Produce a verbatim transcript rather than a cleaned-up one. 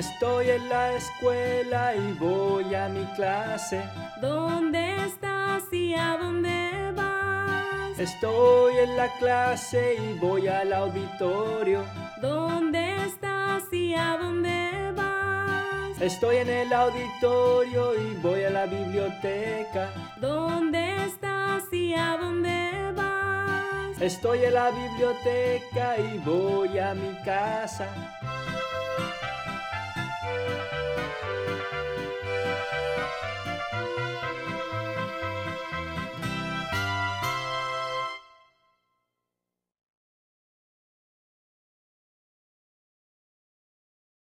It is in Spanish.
Estoy en la escuela y voy a mi clase. ¿Dónde estás y a dónde vas? Estoy en la clase y voy al auditorio. ¿Dónde estás y a dónde vas? Estoy en el auditorio y voy a la biblioteca. ¿Dónde estás y a dónde vas? Estoy en la biblioteca y voy a mi casa.